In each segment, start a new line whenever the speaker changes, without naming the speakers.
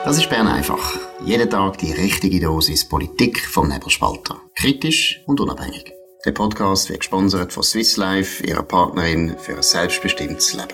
Das ist Bern einfach. Jeden Tag die richtige Dosis Politik vom Nebelspalter. Kritisch und unabhängig. Der Podcast wird gesponsert von Swiss Life, ihrer Partnerin für ein selbstbestimmtes Leben.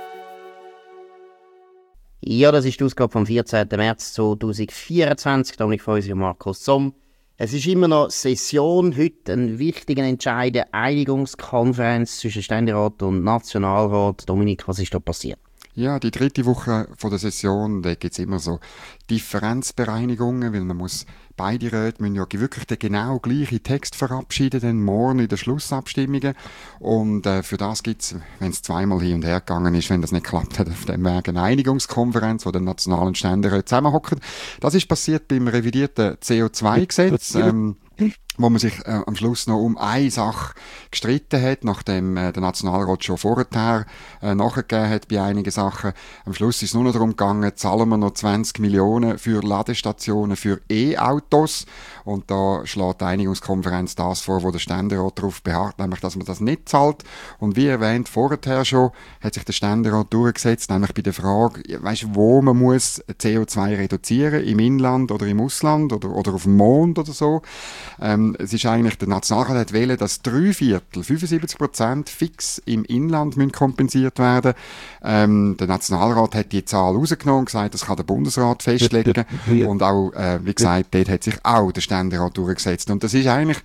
Ja, das ist die Ausgabe vom 14. März 2024. Dominik Feusi und Markus Somm. Es ist immer noch Session. Heute ein wichtiger Entscheid, eine Einigungskonferenz zwischen Ständerat und Nationalrat. Dominik, was ist da passiert?
Ja, die dritte Woche von der Session, da gibt es immer so Differenzbereinigungen, weil man muss, beide Räte müssen ja wirklich den genau gleichen Text verabschieden, dann morgen in den Schlussabstimmungen. Und für das gibt es, wenn es zweimal hin und her gegangen ist, wenn das nicht klappt hat, auf dem Weg eine Einigungskonferenz, wo die nationalen Ständeräte zusammenhocken. Das ist passiert beim revidierten CO2-Gesetz. Wo man sich am Schluss noch um eine Sache gestritten hat, nachdem der Nationalrat schon vorher nachgegeben hat bei einigen Sachen. Am Schluss ist es nur noch darum gegangen, zahlen wir noch 20 Millionen für Ladestationen für E-Autos. Und da schlägt die Einigungskonferenz das vor, wo der Ständerat darauf beharrt, nämlich, dass man das nicht zahlt. Und wie erwähnt vorher schon, hat sich der Ständerat durchgesetzt, nämlich bei der Frage, wo man muss CO2 reduzieren, im Inland oder im Ausland oder auf dem Mond oder so. Es ist eigentlich, der Nationalrat hat wählen, dass 3/4, 75% fix im Inland müssen kompensiert werden. Der Nationalrat hat die Zahl rausgenommen und gesagt, das kann der Bundesrat festlegen. Und auch, wie gesagt, dort hat sich auch der Ständerat durchgesetzt. Und das ist eigentlich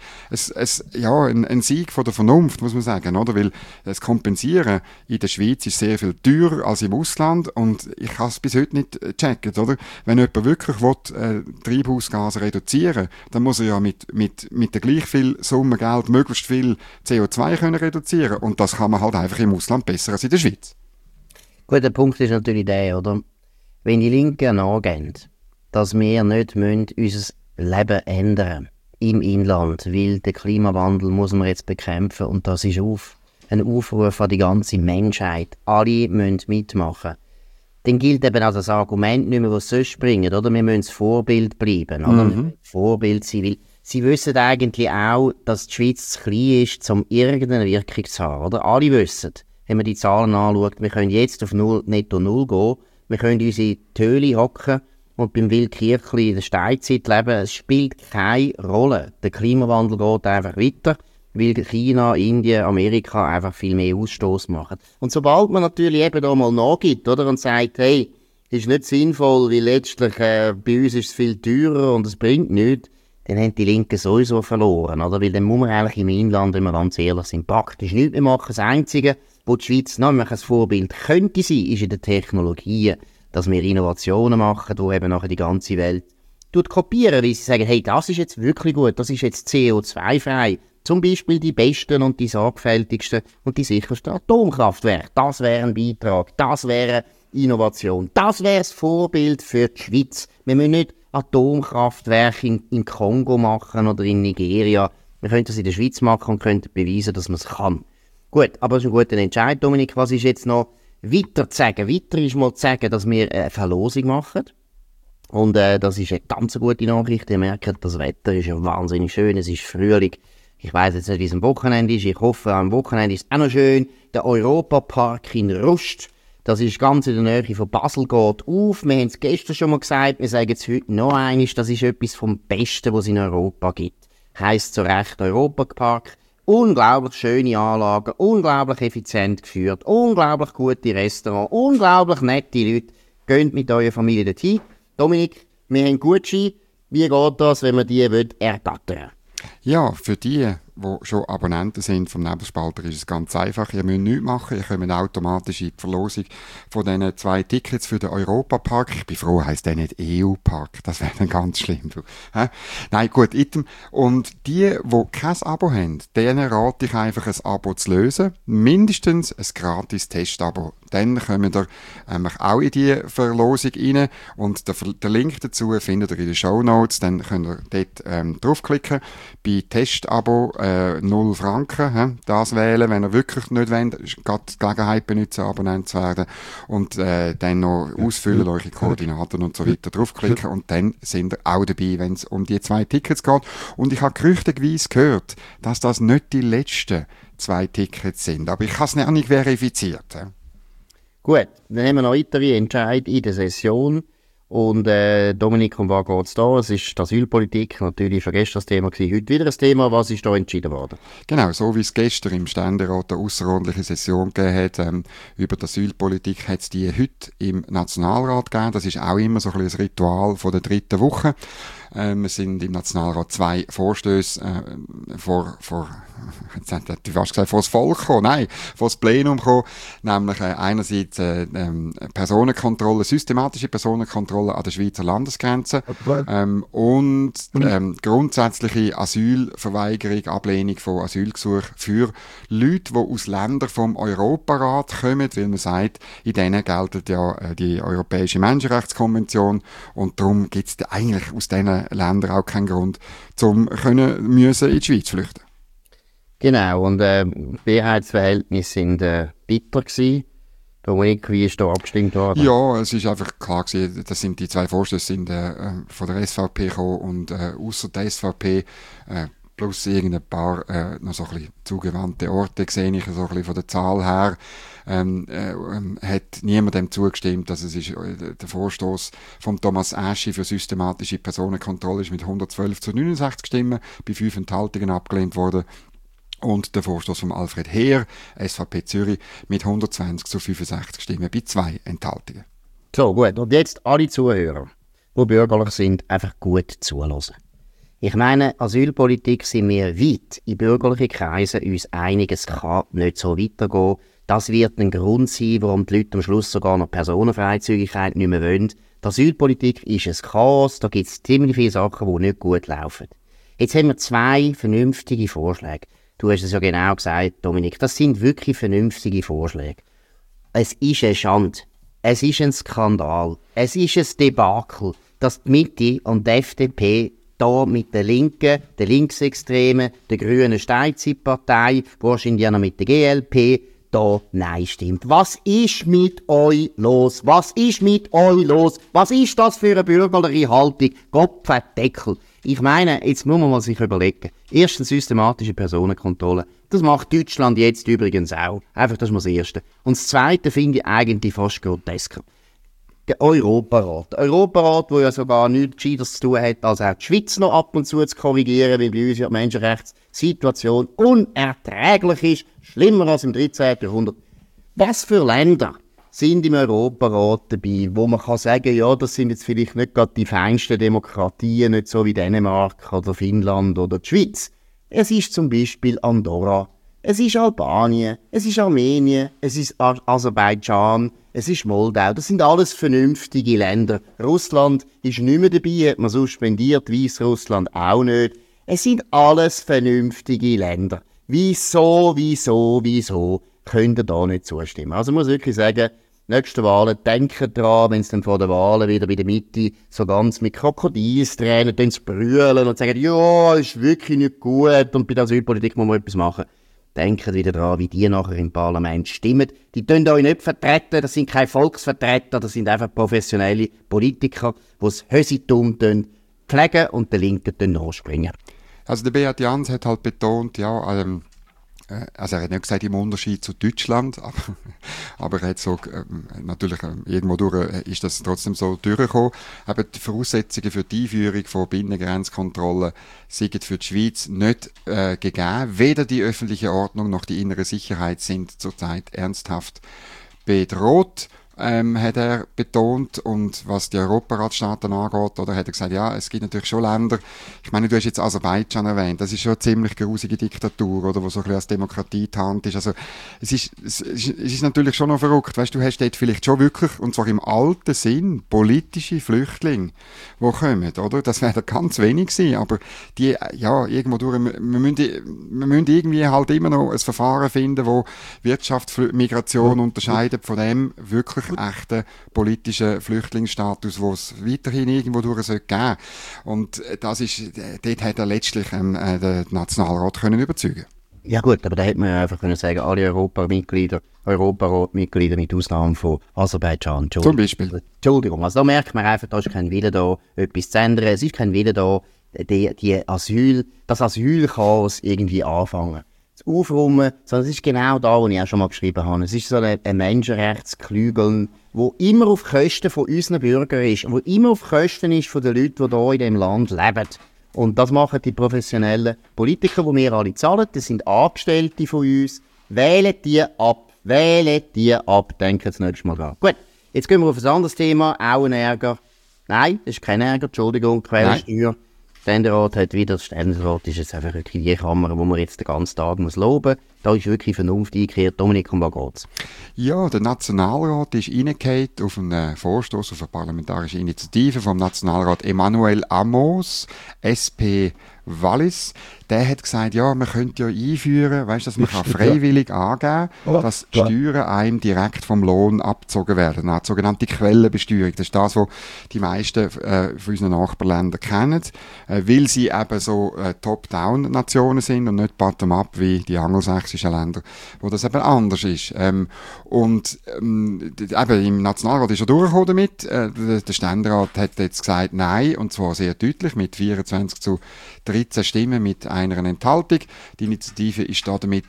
ein Sieg von der Vernunft, muss man sagen, oder? Weil das Kompensieren in der Schweiz ist sehr viel teurer als im Ausland. Und ich kann es bis heute nicht checken, oder? Wenn jemand wirklich will, Treibhausgase reduzieren, dann muss er ja mit der gleich viel Summe Geld möglichst viel CO2 können reduzieren. Und das kann man halt einfach im Ausland besser als in der Schweiz.
Gut, der Punkt ist natürlich der, oder? Wenn die Linken angehen, dass wir nicht unser Leben ändern im Inland, weil der Klimawandel muss man jetzt bekämpfen und das ist ein Aufruf an die ganze Menschheit. Alle müssen mitmachen. Dann gilt eben auch das Argument nicht mehr, was sonst bringen, oder? Wir müssen das Vorbild bleiben, oder? Wir müssen Vorbild sein, weil sie wissen eigentlich auch, dass die Schweiz zu klein ist, um irgendeine Wirkung zu haben, oder? Alle wissen, wenn man die Zahlen anschaut, wir können jetzt auf netto null gehen, wir können in unsere Höhle hocken und beim Wildkirchli in der Steinzeit leben. Es spielt keine Rolle. Der Klimawandel geht einfach weiter, weil China, Indien, Amerika einfach viel mehr Ausstoß machen. Und sobald man natürlich eben da mal nachgibt, oder, und sagt, hey, das ist nicht sinnvoll, weil letztlich bei uns ist es viel teurer und es bringt nichts, dann haben die Linken sowieso verloren, oder? Weil dann muss man eigentlich im Inland, wenn wir ganz ehrlich sind, praktisch nichts mehr machen. Das Einzige, wo die Schweiz nämlich ein Vorbild könnte sein, ist in der Technologie, dass wir Innovationen machen, die eben nachher die ganze Welt kopieren, weil sie sagen, hey, das ist jetzt wirklich gut, das ist jetzt CO2-frei. Zum Beispiel die besten und die sorgfältigsten und die sichersten Atomkraftwerke. Das wäre ein Beitrag, das wäre Innovation, das wäre das Vorbild für die Schweiz. Wir müssen nicht Atomkraftwerke in Kongo machen oder in Nigeria. Wir können das in der Schweiz machen und können beweisen, dass man es kann. Gut, aber es ist ein guter Entscheid, Dominik. Was ist jetzt noch weiter zu sagen? Weiter ist mal zu sagen, dass wir eine Verlosung machen. Und das ist eine ganz gute Nachricht. Ihr merkt, das Wetter ist ja wahnsinnig schön. Es ist Frühling. Ich weiss jetzt nicht, wie es am Wochenende ist. Ich hoffe, am Wochenende ist es auch noch schön. Der Europapark in Rust. Das ist ganz in der Nähe von Basel, geht auf. Wir haben es gestern schon mal gesagt, wir sagen es heute noch einmal, das ist etwas vom Besten, was es in Europa gibt. Heisst zu Recht Europapark. Unglaublich schöne Anlagen, unglaublich effizient geführt, unglaublich gute Restaurants, unglaublich nette Leute. Geht mit eurer Familie dorthin. Dominik, wir haben Gutscheine. Wie geht das, wenn man die ergattern will?
Ja, für die schon Abonnenten sind vom Nebelspalter, ist es ganz einfach. Ihr müsst nichts machen, ihr kommt automatisch in die Verlosung von diesen 2 Tickets für den Europapark. Ich bin froh, heisst der nicht EU-Park, das wäre dann ganz schlimm. Nein, gut, item. Und die kein Abo haben, denen rate ich einfach, ein Abo zu lösen. Mindestens ein gratis Testabo. Dann kommen ihr auch in die Verlosung rein. Und der Link dazu findet ihr in den Shownotes. Dann könnt ihr dort draufklicken. Bei Testabo 0 Franken. Das wählen, wenn ihr wirklich nicht wollt, gerade die Gelegenheit benutzen, Abonnent zu werden. Und dann noch ausfüllen, eure Koordinaten und so weiter draufklicken. Und dann sind ihr auch dabei, wenn es um die 2 Tickets geht. Und ich habe gerüchteweise gehört, dass das nicht die letzten 2 Tickets sind. Aber ich habe es nicht verifiziert.
Gut, dann haben wir noch weitere Entscheidungen in der Session. Und Dominik, um was geht es da? Es ist die Asylpolitik, natürlich schon gestern das Thema gewesen, heute wieder ein Thema. Was ist da entschieden worden?
Genau, so wie es gestern im Ständerat eine ausserordentliche Session gegeben hat, über die Asylpolitik, hat es die heute im Nationalrat gegeben. Das ist auch immer so ein bisschen ein Ritual von der dritten Woche. Es sind im Nationalrat 2 Vorstöße vor das Volk gekommen, nein, vor das Plenum gekommen, nämlich einerseits Personenkontrolle, systematische Personenkontrolle an der Schweizer Landesgrenze und grundsätzliche Asylverweigerung, Ablehnung von Asylgesuchen für Leute, die aus Ländern vom Europarat kommen, weil man sagt, in denen gilt ja die Europäische Menschenrechtskonvention und darum gibt es eigentlich aus diesen Ländern auch keinen Grund, müssen in die Schweiz flüchten.
Genau, und die Mehrheitsverhältnisse sind bitter gewesen. Dominik, wie ist da abgestimmt worden?
Ja, es ist einfach klar gewesen, das sind die 2 Vorstöße sind von der SVP gekommen und ausser der SVP plus irgendein paar noch so ein bisschen zugewandte Orte sehe ich so ein bisschen von der Zahl her, hat niemand dem zugestimmt, dass es ist, der Vorstoß von Thomas Aschi für systematische Personenkontrolle ist mit 112-69 Stimmen bei 5 Enthaltungen abgelehnt worden. Und der Vorstoß von Alfred Heer, SVP Zürich, mit 120-65 Stimmen bei 2 Enthaltungen.
So, gut. Und jetzt alle Zuhörer, die bürgerlich sind, einfach gut zuhören. Ich meine, Asylpolitik sind wir weit in bürgerlichen Kreisen uns einig, es kann nicht so weitergehen. Das wird ein Grund sein, warum die Leute am Schluss sogar noch Personenfreizügigkeit nicht mehr wollen. Die Asylpolitik ist ein Chaos, da gibt es ziemlich viele Sachen, die nicht gut laufen. Jetzt haben wir 2 vernünftige Vorschläge. Du hast es ja genau gesagt, Dominik, das sind wirklich vernünftige Vorschläge. Es ist eine Schande, es ist ein Skandal, es ist ein Debakel, dass die Mitte und die FDP da mit der Linken, der Linksextremen, der grünen Steinzeitpartei, wahrscheinlich auch noch mit der GLP, da Nein stimmt. Was ist mit euch los? Was ist mit euch los? Was ist das für eine bürgerliche Haltung? Gottverdeckel. Ich meine, jetzt muss man sich überlegen. Erstens systematische Personenkontrolle. Das macht Deutschland jetzt übrigens auch. Einfach, das ist mal das Erste. Und das Zweite finde ich eigentlich fast grotesker. Der Europarat. Der Europarat, der ja sogar nichts Gescheiteres zu tun hat, als auch die Schweiz noch ab und zu korrigieren, weil bei uns ja die Menschenrechtssituation unerträglich ist. Schlimmer als im 13. Jahrhundert. Was für Länder sind im Europarat dabei, wo man kann sagen, ja, das sind jetzt vielleicht nicht gerade die feinsten Demokratien, nicht so wie Dänemark oder Finnland oder die Schweiz. Es ist zum Beispiel Andorra, es ist Albanien, es ist Armenien, es ist Aserbaidschan, es ist Moldau. Das sind alles vernünftige Länder. Russland ist nicht mehr dabei, hat man suspendiert, Weißrussland auch nicht. Es sind alles vernünftige Länder. Wieso könnt ihr da nicht zustimmen? Also ich muss wirklich sagen, nächste Wahlen, denkt dran, wenn es dann vor der Wahlen wieder bei der Mitte so ganz mit Krokodilstränen brüllen und sagen, ja, ist wirklich nicht gut und bei der Asylpolitik muss man etwas machen. Denkt wieder dran, wie die nachher im Parlament stimmen. Die tun euch nicht vertreten, das sind keine Volksvertreter, das sind einfach professionelle Politiker, die das Hösitum pflegen und den Linken nachspringen.
Also der Beat Jans hat halt betont, ja, also er hat nicht gesagt im Unterschied zu Deutschland, aber er hat so, natürlich irgendwo durch ist das trotzdem so durchgekommen. Aber die Voraussetzungen für die Einführung von Binnengrenzkontrollen sind für die Schweiz nicht gegeben. Weder die öffentliche Ordnung noch die innere Sicherheit sind zurzeit ernsthaft bedroht. Hat er betont, und was die Europaratsstaaten angeht, oder hat er gesagt, ja, es gibt natürlich schon Länder, ich meine, du hast jetzt Aserbaidschan erwähnt, das ist schon eine ziemlich grusige Diktatur, oder, wo so ein bisschen als Demokratie getarnt ist, also es ist natürlich schon noch verrückt, weißt du, hast dort vielleicht schon wirklich, und zwar im alten Sinn, politische Flüchtlinge, die kommen, oder, das werden ganz wenig sein, aber die, ja, irgendwo durch, wir müssen irgendwie halt immer noch ein Verfahren finden, wo Wirtschaft, Migration unterscheidet von dem wirklich echten politischen Flüchtlingsstatus, den es weiterhin irgendwo durch geben sollte. Und das ist, dort hat er letztlich den Nationalrat können überzeugen.
Ja gut, aber da hätte man ja einfach können sagen, alle Europaratmitglieder mit Ausnahme von Aserbaidschan.
Zum Beispiel.
Entschuldigung, also da merkt man einfach, da ist kein Wille da, etwas zu ändern. Es ist kein Wille da, das Asylchaos irgendwie anfangen aufräumen, sondern es ist genau da, wo ich auch schon mal geschrieben habe. Es ist so ein Menschenrechtsklügeln, wo immer auf Kosten von unseren Bürgern ist, wo immer auf Kosten ist von den Leuten, die hier in diesem Land leben. Und das machen die professionellen Politiker, die wir alle zahlen. Das sind Angestellte von uns. Wählen die ab, denken das nächste Mal dran. Gut, jetzt gehen wir auf ein anderes Thema, auch ein Ärger. Nein, das ist kein Ärger, Entschuldigung, Quellensteuer. Ständerat hat wieder, das Ständerat ist jetzt einfach wirklich die Kammer, wo man jetzt den ganzen Tag muss loben. Da ist wirklich Vernunft eingekehrt. Dominik, um was geht's?
Ja, der Nationalrat ist reingefallen auf einen Vorstoß, auf eine parlamentarische Initiative vom Nationalrat Emmanuel Amos, SP Wallis. Der hat gesagt, ja, man könnte ja einführen, weißt, dass man kann freiwillig angeben kann, dass Steuern einem direkt vom Lohn abgezogen werden. Eine sogenannte Quellenbesteuerung. Das ist das, was die meisten von unseren Nachbarländern kennen, weil sie eben so Top-Down-Nationen sind und nicht Bottom-up wie die angelsächsischen Länder, wo das eben anders ist. Eben im Nationalrat ist er durchgekommen damit. Der Ständerat hat jetzt gesagt, nein, und zwar sehr deutlich, mit 24:13 Stimmen mit einer Enthaltung. Die Initiative ist da damit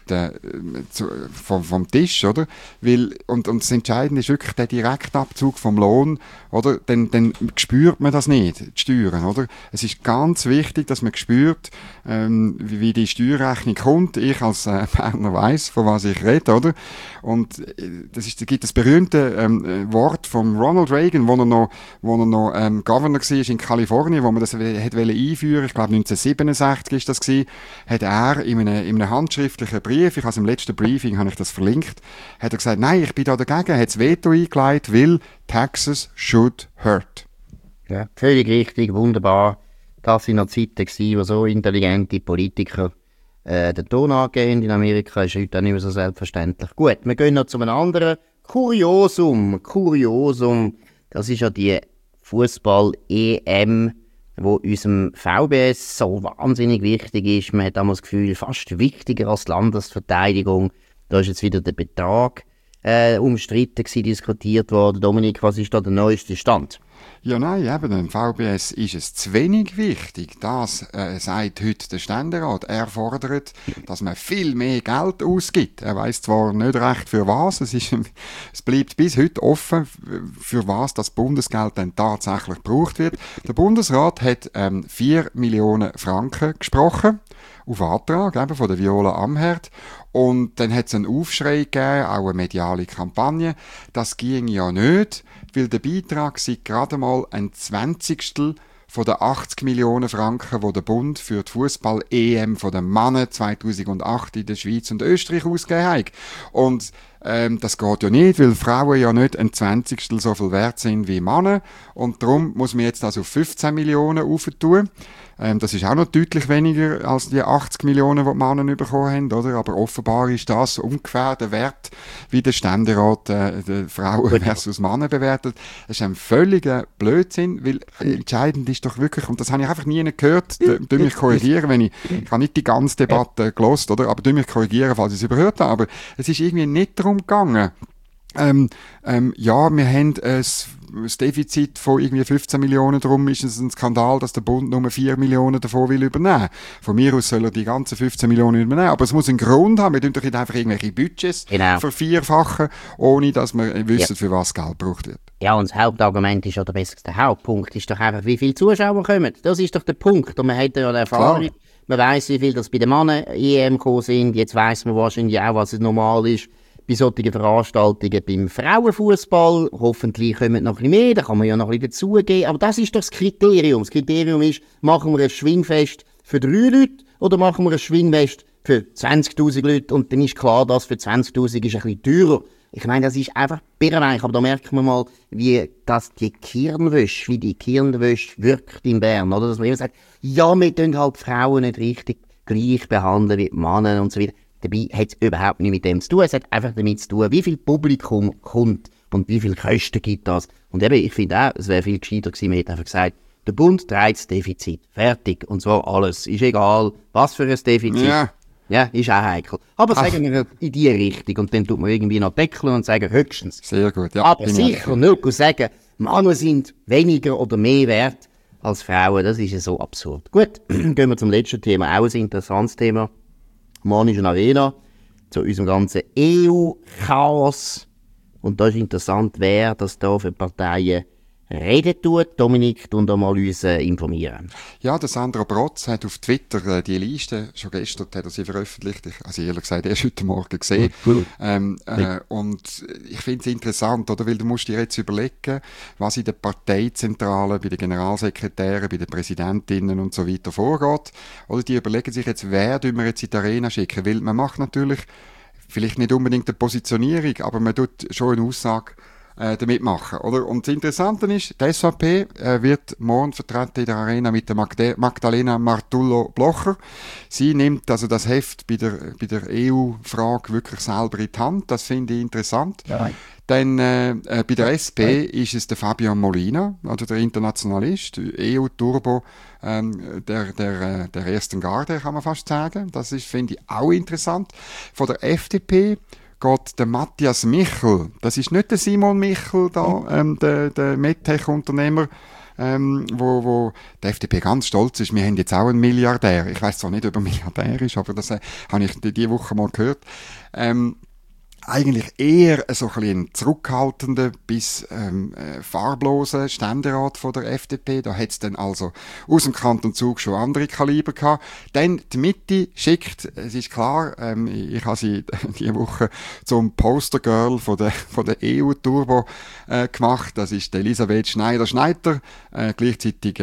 vom Tisch, oder? Und das Entscheidende ist wirklich der Direktabzug vom Lohn, oder? Dann spürt man das nicht, die Steuern, oder? Es ist ganz wichtig, dass man spürt, wie die Steuerrechnung kommt. Ich als Berner weiss, von was ich rede, oder? Und da gibt das berühmte Wort von Ronald Reagan, wo er noch Governor war in Kalifornien, wo man das einführen wollte. Ich glaube 1967 ist das gewesen, hat er in einem handschriftlichen Brief, ich habe es im letzten Briefing habe ich das verlinkt, hat er gesagt, nein, ich bin da dagegen, hat das Veto eingeleitet, weil Taxes should hurt.
Ja, völlig richtig, wunderbar. Das waren noch Zeiten, wo so intelligente Politiker den Ton angehen in Amerika, ist heute auch nicht mehr so selbstverständlich. Gut, wir gehen noch zu einem anderen Kuriosum. Das ist ja die Fußball-EM, wo unserem VBS so wahnsinnig wichtig ist. Man hat damals das Gefühl, fast wichtiger als die Landesverteidigung. Da ist jetzt wieder der Betrag umstritten gewesen, diskutiert worden. Dominik, was ist da der neueste Stand?
Ja, nein, eben, dem VBS ist es zu wenig wichtig. Das sagt heute der Ständerat. Er fordert, dass man viel mehr Geld ausgibt. Er weiss zwar nicht recht für was, es bleibt bis heute offen, für was das Bundesgeld dann tatsächlich gebraucht wird. Der Bundesrat hat 4 Millionen Franken gesprochen, auf Antrag eben von der Viola Amherd. Und dann hat es einen Aufschrei gegeben, auch eine mediale Kampagne. Das ging ja nicht, weil der Beitrag sei gerade mal ein 20. von den 80 Millionen Franken, die der Bund für die Fußball-EM von den Männern 2008 in der Schweiz und Österreich ausgegeben hat. Und das geht ja nicht, weil Frauen ja nicht ein 20. so viel wert sind wie Männer. Und darum muss man jetzt also auf 15 Millionen aufentun. Das ist auch noch deutlich weniger als die 80 Millionen, die die Männer bekommen haben, oder? Aber offenbar ist das ungefähr der Wert, wie der Ständerat die Frauen versus Männer bewertet. Das ist ein völliger Blödsinn, weil entscheidend ist doch wirklich, und das habe ich einfach nie gehört, du mich korrigieren, wenn ich habe nicht die ganze Debatte gelost, oder? Aber du mich korrigieren, falls ich es überhört habe. Aber es ist irgendwie nicht darum gegangen. Ja, wir haben ein Defizit von irgendwie 15 Millionen, darum ist es ein Skandal, dass der Bund nur 4 Millionen davon will übernehmen. Von mir aus soll er die ganzen 15 Millionen übernehmen, aber es muss einen Grund haben. Wir tun doch nicht einfach irgendwelche Budgets vervierfachen, ohne dass wir wissen, für was Geld gebraucht wird.
Ja, und das Hauptargument ist, oder besser der Hauptpunkt ist doch einfach, wie viele Zuschauer kommen. Das ist doch der Punkt. Und man hat ja eine Erfahrung, man weiss, wie viel das bei den Männern EM gekommen sind. Jetzt weiss man wahrscheinlich auch, was es normal ist bei solchen Veranstaltungen beim Frauenfußball. Hoffentlich kommen noch ein bisschen mehr, da kann man ja noch ein bisschen dazugeben. Aber das ist doch das Kriterium. Das Kriterium ist, machen wir ein Schwingfest für 3 Leute oder machen wir ein Schwingfest für 20'000 Leute? Und dann ist klar, dass für 20'000 ist ein bisschen teurer. Ich meine, das ist einfach birrenweich, aber da merkt man mal, wie die Kirnwäsche wirkt in Bern, oder? Dass man immer sagt, ja, wir tun halt Frauen nicht richtig gleich behandeln wie die Männer und so weiter. Dabei hat es überhaupt nicht mit dem zu tun. Es hat einfach damit zu tun, wie viel Publikum kommt und wie viel Kosten gibt das. Und eben, ich finde auch, es wäre viel gescheiter gewesen, man hätte einfach gesagt, der Bund trägt das Defizit. Fertig. Und zwar alles. Ist egal, was für ein Defizit. Ja, ist auch heikel. Aber sagen wir in die Richtung und dann tut man irgendwie noch deckeln und sagen höchstens.
Sehr gut, ja.
Aber sicher nicht sagen, Männer sind weniger oder mehr wert als Frauen. Das ist ja so absurd. Gut, gehen wir zum letzten Thema. Auch ein interessantes Thema. Morgen ist eine Arena zu unserem ganzen EU-Chaos. Und da ist interessant, wer das da für Parteien reden tut. Dominik, und mal uns informieren.
Ja, der Sandro Brotz hat auf Twitter die Liste, schon gestern hat er sie veröffentlicht, also ehrlich gesagt erst heute Morgen gesehen. Und ich finde es interessant, oder? Weil du musst dir jetzt überlegen, was in der Parteizentrale, bei den Generalsekretären, bei den Präsidentinnen und so weiter vorgeht. Oder die überlegen sich jetzt, wer wir jetzt in die Arena schicken. Weil man macht natürlich vielleicht nicht unbedingt eine Positionierung, aber man tut schon eine Aussage damit machen, oder? Und das Interessante ist, die SVP wird morgen vertreten in der Arena mit der Magdalena Martullo-Blocher. Sie nimmt also das Heft bei der EU-Frage wirklich selber in die Hand. Das finde ich interessant. Ja. Dann bei der SP ist es der Fabian Molina, also der Internationalist, EU-Turbo der ersten Garde, kann man fast sagen. Das ist, finde ich, auch interessant. Von der FDP geht der Matthias Michel, das ist nicht der Simon Michel, da, der MedTech-Unternehmer, wo die FDP ganz stolz ist. Wir haben jetzt auch einen Milliardär. Ich weiss zwar nicht, ob er Milliardär ist, aber das habe ich diese Woche mal gehört. Eigentlich eher so ein bisschen zurückhaltender bis farbloser Ständerat von der FDP. Da hat's dann also aus dem Kanton Zug schon andere Kaliber gehabt. Dann die Mitte schickt, es ist klar, ich habe sie diese Woche zum Postergirl von der EU-Turbo gemacht. Das ist Elisabeth Schneider-Schneider, gleichzeitig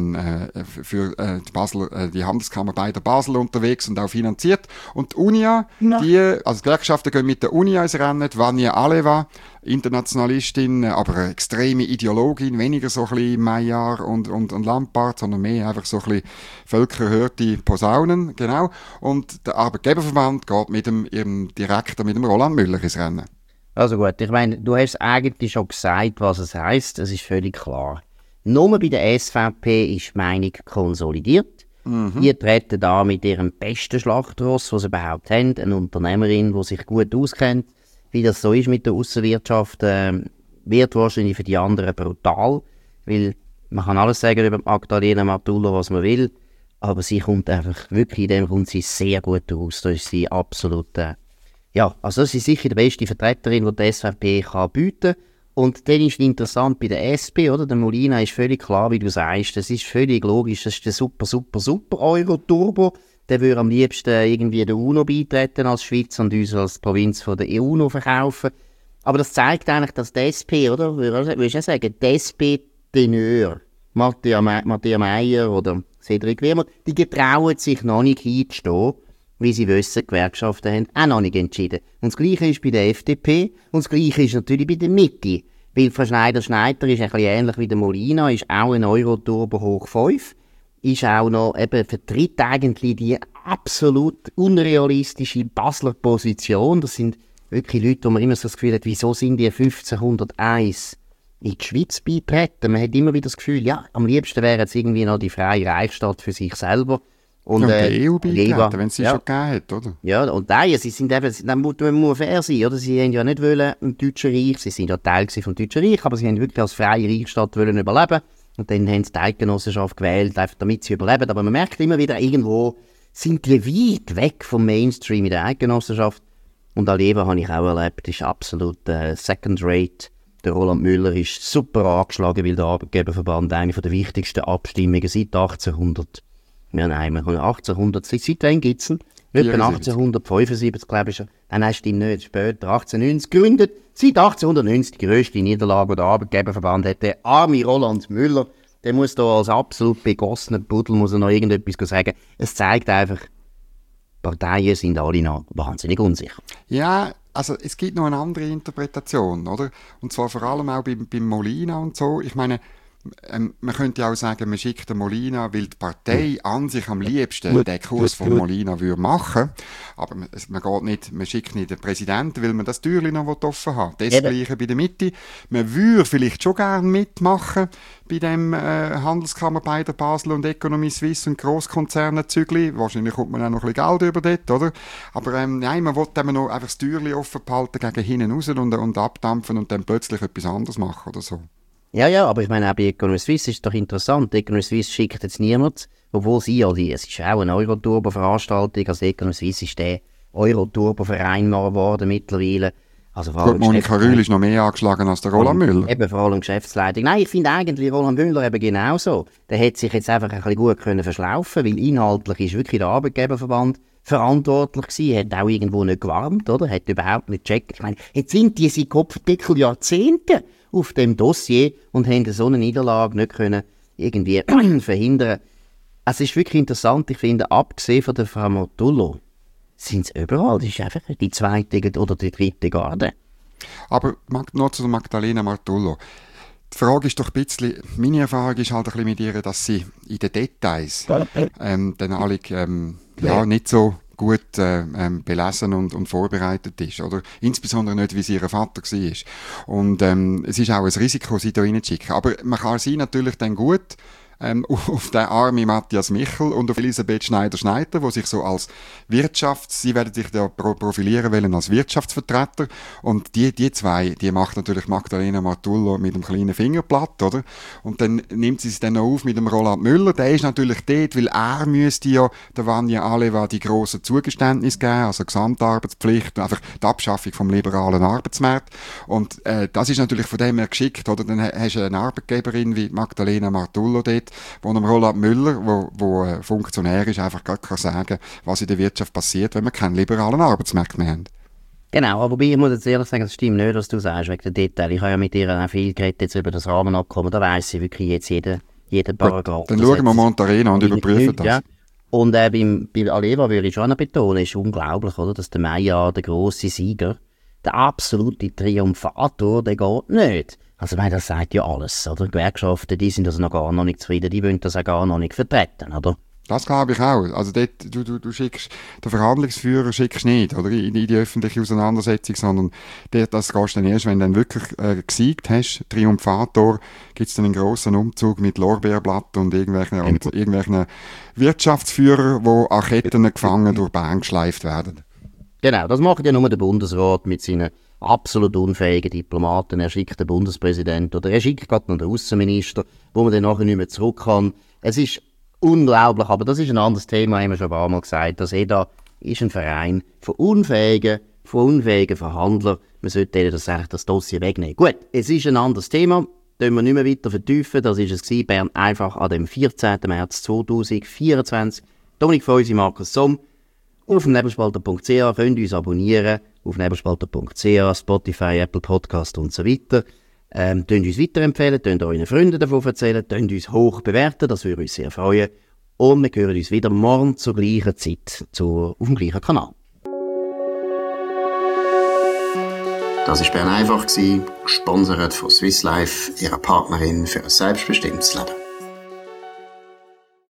für die Handelskammer bei der Basel unterwegs und auch finanziert. Und die UNIA, also die Gewerkschaften gehen mit der UNIA ins Rennen, Vanja Aleva, Internationalistin, aber eine extreme Ideologin, weniger so ein bisschen Maillard und Lampard, sondern mehr einfach so ein bisschen völkerhörte Posaunen, genau. Und der Arbeitgeberverband geht mit ihrem Direktor, mit dem Roland Müller ins Rennen.
Also gut, ich meine, du hast eigentlich schon gesagt, was es heisst, es ist völlig klar. Nur bei der SVP ist die Meinung konsolidiert. Die treten da mit ihrem besten Schlachtross, was sie überhaupt haben, eine Unternehmerin, die sich gut auskennt. Wie das so ist mit der Aussenwirtschaft, wird wahrscheinlich für die anderen brutal, weil man kann alles sagen über Magdalena Martullo, was man will, aber sie kommt einfach wirklich, in dem kommt sie sehr gut aus. Da ist sie absolut, also das ist sicher die beste Vertreterin, die SVP kann bieten kann. Und dann ist interessant bei der SP, oder? Der Molina ist völlig klar, wie du sagst. Das ist völlig logisch. Das ist der super Euro-Turbo. Der würde am liebsten irgendwie der UNO beitreten als Schweiz und uns als Provinz von der UNO verkaufen. Aber das zeigt eigentlich, dass die SP, oder? Würdest du sagen, die SP-Teneur, Matthias Meyer oder Cedric Wermuth, die getrauen sich noch nicht hinzustehen, wie sie wissen, die Gewerkschaften haben auch noch nicht entschieden. Und das Gleiche ist bei der FDP und das Gleiche ist natürlich bei der Mitte. Weil Frau Schneider-Schneider ist ein bisschen ähnlich wie der Molina, ist auch ein Euro-Turbo hoch 5, ist auch noch, vertritt eigentlich die absolut unrealistische Basler Position. Das sind wirklich Leute, wo man immer so das Gefühl hat, wieso sind die 1501 in die Schweiz beitreten? Man hat immer wieder das Gefühl, ja, am liebsten wäre jetzt irgendwie noch die freie Reichsstadt für sich selber. Und
die EU beitreten, wenn es sie schon gegeben hat, oder?
Ja, und nein, sie sind eben, dann muss fair sein, oder? Sie haben ja nicht wollen im Deutschen Reich, sie sind ja Teil vom Deutschen Reich, aber sie haben wirklich als freie Reichsstadt wollen überleben. Und dann haben sie die Eidgenossenschaft gewählt, einfach damit sie überleben. Aber man merkt immer wieder, irgendwo sind die weit weg vom Mainstream in der Eidgenossenschaft. Und Aleva habe ich auch erlebt, ist absolut second rate. Der Roland Müller ist super angeschlagen, weil der Arbeitgeberverband eine der wichtigsten Abstimmungen seit 1800. Ja, nein, 1800, seit wann gibt es ihn? Etwa 1875, glaube ich. Nein, stimmt nicht, später, 1890 gegründet. Seit 1890 die grösste Niederlage, die der Arbeitgeberverband hat. Der arme Roland Müller, der muss da als absolut begossener Pudel muss er noch irgendetwas sagen. Es zeigt einfach, Parteien sind alle noch wahnsinnig unsicher.
Ja, also es gibt noch eine andere Interpretation, oder? Und zwar vor allem auch beim Molina und so. Ich meine, man könnte ja auch sagen, man schickt den Molina, weil die Partei an sich am liebsten den Kurs von Molina würde machen. Aber man schickt nicht den Präsidenten, weil man das Türchen noch offen hat. Das Gleiche bei der Mitte. Man würde vielleicht schon gerne mitmachen bei dem Handelskammer bei der Basel und Economy Suisse und Grosskonzerne Zügli. Wahrscheinlich kommt man auch noch ein bisschen Geld über dort, oder? Aber nein, man will eben noch einfach das Türchen offen behalten gegen hinten raus und abdampfen und dann plötzlich etwas anderes machen oder so.
Ja, aber ich meine, auch bei Economy Suisse ist es doch interessant. Economy Suisse schickt jetzt niemand, obwohl es ist auch eine Euroturbo-Veranstaltung, also Economy Suisse ist der Euroturbo-Verein geworden mittlerweile. Also
Gut, Monika Rühl ist noch mehr angeschlagen als der Roland Müller.
Eben, vor allem Geschäftsleitung. Nein, ich finde eigentlich Roland Müller eben genauso. Der hätte sich jetzt einfach ein bisschen gut können verschlaufen, weil inhaltlich ist wirklich der Arbeitgeberverband verantwortlich gewesen, hat auch irgendwo nicht gewarnt, oder? Hat überhaupt nicht gecheckt. Ich meine, jetzt sind diese Kopfdeckel Jahrzehnte auf dem Dossier und haben so eine Niederlage nicht können irgendwie verhindern. Es ist wirklich interessant, ich finde, abgesehen von der Frau Martullo, sind es überall. Das ist einfach die zweite oder die dritte Garde.
Aber noch zu Magdalena Martullo. Die Frage ist doch ein bisschen, meine Erfahrung ist halt ein bisschen mit ihr, dass sie in den Details dann alle nicht so gut belesen und vorbereitet ist. Oder insbesondere nicht, wie sie ihr Vater war. Und es ist auch ein Risiko, sie da reinzuschicken. Aber man kann sie natürlich dann gut auf den armen Matthias Michel und auf Elisabeth Schneider-Schneider, die sich so als sie werden sich da profilieren wollen als Wirtschaftsvertreter. Und die zwei, die macht natürlich Magdalena Martullo mit dem kleinen Finger platt, oder? Und dann nimmt sie es dann noch auf mit dem Roland Müller. Der ist natürlich dort, weil er müsste ja der Vanja Aleva die grossen Zugeständnisse geben, also Gesamtarbeitspflicht, einfach die Abschaffung vom liberalen Arbeitsmarkt. Und das ist natürlich von dem her geschickt, oder? Dann hast du eine Arbeitgeberin wie Magdalena Martullo dort, wo einem Roland Müller, wo Funktionär ist, einfach gar kann sagen, was in der Wirtschaft passiert, wenn wir keinen liberalen Arbeitsmarkt mehr haben.
Genau, aber wobei, ich muss jetzt ehrlich sagen, es stimmt nicht, was du sagst, wegen der Detail. Ich habe ja mit ihr auch viel geredet jetzt über das Rahmenabkommen, da weiss sie wirklich jetzt jeden Paragraph.
Dann schauen wir Montarena und überprüfen das.
Ja. Und bei Aleva würde ich schon noch betonen, ist unglaublich, oder, dass der Meijer, der grosse Sieger, der absolute Triumphator, der geht nicht. Also, ich meine, das sagt ja alles, oder? Die Gewerkschaften, die sind also noch nicht zufrieden, die wollen das auch gar noch nicht vertreten, oder?
Das glaube ich auch. Also dort, du schickst, den Verhandlungsführer schickst nicht, oder? In die öffentliche Auseinandersetzung, sondern das gehst dann erst, wenn du dann wirklich gesiegt hast, Triumphator, gibt es dann einen grossen Umzug mit Lorbeerblatt und irgendwelchen Wirtschaftsführer, die an Ketten gefangen durch Bern geschleift werden.
Genau, das macht ja nur der Bundesrat mit seinen absolut unfähigen Diplomaten. Er schickt den Bundespräsidenten oder er schickt gerade noch den Außenminister, wo man dann nachher nicht mehr zurück kann. Es ist unglaublich, aber das ist ein anderes Thema, haben wir schon ein paar Mal gesagt. Das EDA ist ein Verein von unfähigen Verhandlern. Man sollte denen das Dossier wegnehmen. Gut, es ist ein anderes Thema. Das wir nicht mehr weiter vertiefen. Das war es Bern einfach an dem 14. März 2024. Dominik Feusi, Markus Somm. Auf nebelspalter.ch könnt ihr uns abonnieren. Auf nebelspalter.ch, Spotify, Apple Podcast und so weiter. Könnt uns weiterempfehlen, könnt euren Freunden davon erzählen, könnt uns hoch bewerten, das würde uns sehr freuen. Und wir hören uns wieder morgen zur gleichen Zeit auf dem gleichen Kanal.
Das war Bern einfach, gesponsert von Swiss Life, ihrer Partnerin für ein selbstbestimmtes Leben.